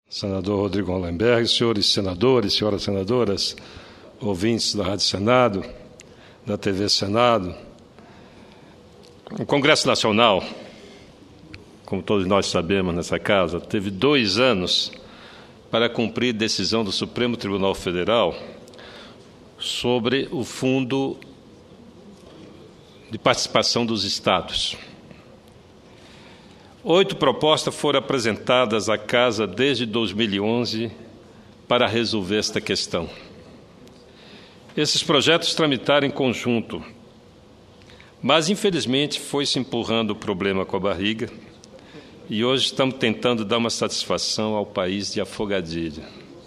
Senador Rodrigo Hollenberg, senhores senadores, senhoras senadoras, ouvintes da Rádio Senado, da TV Senado. O Congresso Nacional, como todos nós sabemos nessa casa, teve 2 anos para cumprir decisão do Supremo Tribunal Federal sobre o Fundo de Participação dos Estados. 8 propostas foram apresentadas à Casa desde 2011 para resolver esta questão. Esses projetos tramitaram em conjunto, mas, infelizmente, foi-se empurrando o problema com a barriga e hoje estamos tentando dar uma satisfação ao país de afogadilha.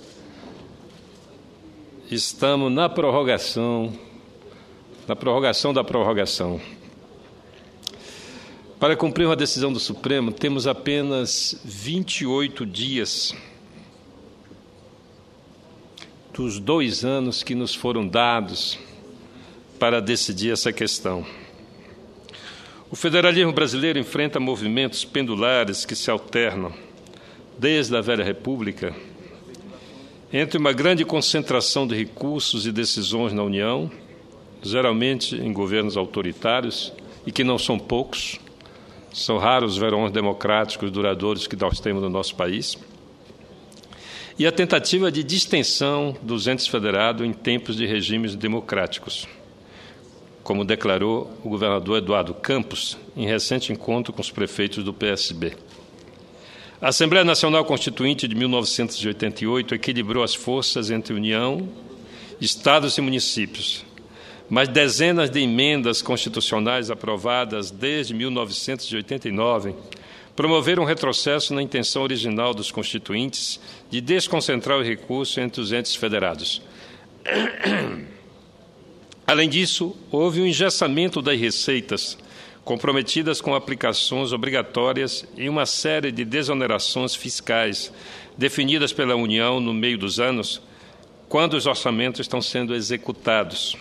Estamos na prorrogação da prorrogação. Para cumprir uma decisão do Supremo, temos apenas 28 dias dos 2 anos que nos foram dados para decidir essa questão. O federalismo brasileiro enfrenta movimentos pendulares que se alternam desde a velha República entre uma grande concentração de recursos e decisões na União, geralmente em governos autoritários, e que não são poucos. São raros os verões democráticos duradouros que nós temos no nosso país. E a tentativa de distensão dos entes federados em tempos de regimes democráticos, como declarou o governador Eduardo Campos em recente encontro com os prefeitos do PSB. A Assembleia Nacional Constituinte de 1988 equilibrou as forças entre União, Estados e municípios, mas dezenas de emendas constitucionais aprovadas desde 1989 promoveram um retrocesso na intenção original dos constituintes de desconcentrar o recurso entre os entes federados. Além disso, houve um engessamento das receitas, comprometidas com aplicações obrigatórias e uma série de desonerações fiscais definidas pela União no meio dos anos, quando os orçamentos estão sendo executados.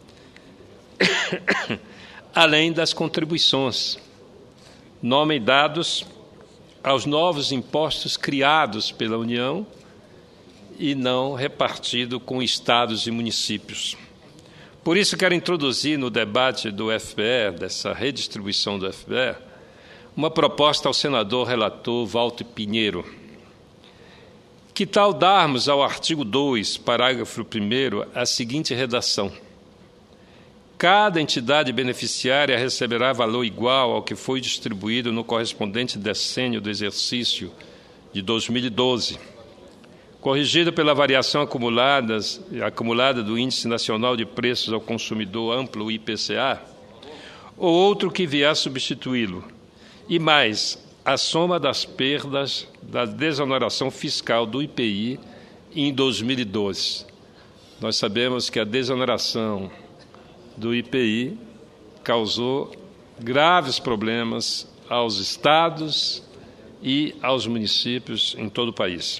Além das contribuições, nome dados aos novos impostos criados pela União e não repartidos com estados e municípios. Por isso, quero introduzir no debate do FPE, dessa redistribuição do FPE, uma proposta ao senador relator Walter Pinheiro. Que tal darmos ao artigo 2, parágrafo 1º, a seguinte redação: cada entidade beneficiária receberá valor igual ao que foi distribuído no correspondente decênio do exercício de 2012, corrigido pela variação acumulada do Índice Nacional de Preços ao Consumidor Amplo, IPCA, ou outro que vier a substituí-lo, e mais a soma das perdas da desoneração fiscal do IPI em 2012. Nós sabemos que a desoneração do IPI causou graves problemas aos estados e aos municípios em todo o país.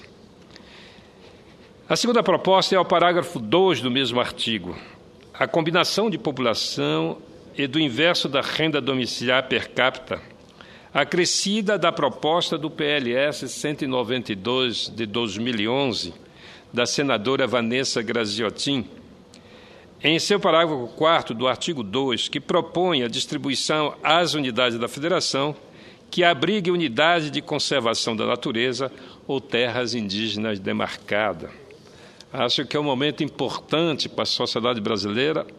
A segunda proposta é ao parágrafo 2 do mesmo artigo. A combinação de população e do inverso da renda domiciliar per capita, acrescida da proposta do PLS 192 de 2011, da senadora Vanessa Graziotin, em seu parágrafo 4º do artigo 2, que propõe a distribuição às unidades da Federação que abrigue unidades de conservação da natureza ou terras indígenas demarcadas. Acho que é um momento importante para a sociedade brasileira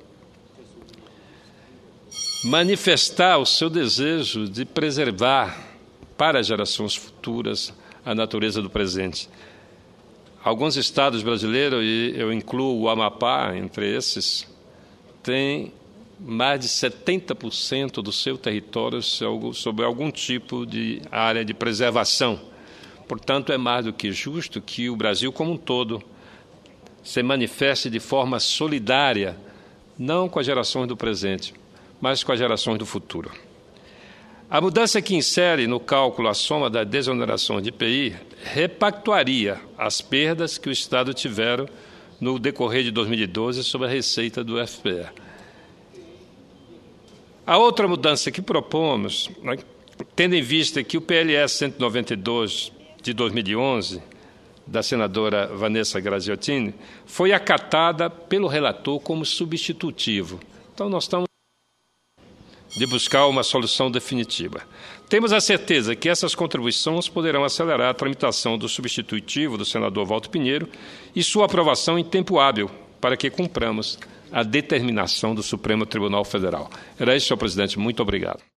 manifestar o seu desejo de preservar para as gerações futuras a natureza do presente. Alguns estados brasileiros, e eu incluo o Amapá entre esses, têm mais de 70% do seu território sob algum tipo de área de preservação. Portanto, é mais do que justo que o Brasil como um todo se manifeste de forma solidária, não com as gerações do presente, mas com as gerações do futuro. A mudança que insere no cálculo a soma da desoneração de IPI repactuaria as perdas que o Estado tiveram no decorrer de 2012 sobre a receita do FPE. A outra mudança que propomos, tendo em vista que o PLS 192 de 2011 da senadora Vanessa Graziottini foi acatada pelo relator como substitutivo. Então, nós estamos de buscar uma solução definitiva. Temos a certeza que essas contribuições poderão acelerar a tramitação do substitutivo do senador Walter Pinheiro e sua aprovação em tempo hábil, para que cumpramos a determinação do Supremo Tribunal Federal. Era isso, senhor presidente. Muito obrigado.